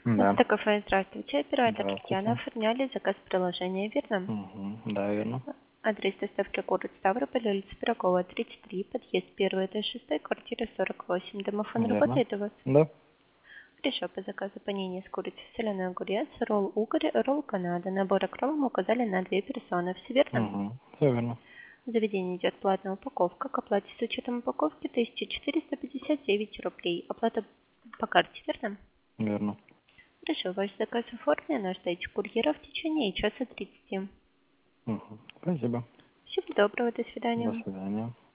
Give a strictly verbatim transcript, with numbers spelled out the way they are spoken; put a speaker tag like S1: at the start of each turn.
S1: Да.
S2: Это кафе, здравствуйте, оператор Татьяна,
S1: Здравствуйте.
S2: оформляли заказ приложения, верно?
S1: Угу. Да, верно.
S2: Адрес доставки город Ставрополь, улица Пирогова, тридцать три, подъезд первый, этаж шесть, квартира сорок восемь. Домофон
S1: Верно.
S2: работает у вас?
S1: Да.
S2: Хорошо, по заказу панини с курицей, соленый огурец, ролл угорь, ролл Канада. Набор окрола мы указали на две персоны, все верно?
S1: Угу. Все верно.
S2: В заведении идет платная упаковка. К оплате с учетом упаковки тысяча четыреста пятьдесят девять рублей. Оплата по карте, верно?
S1: Верно.
S2: Хорошо, ваш заказ оформлен, ожидайте курьера в течение часа тридцати.
S1: Угу. Спасибо.
S2: Всего доброго, до
S1: До
S2: свидания.
S1: свидания.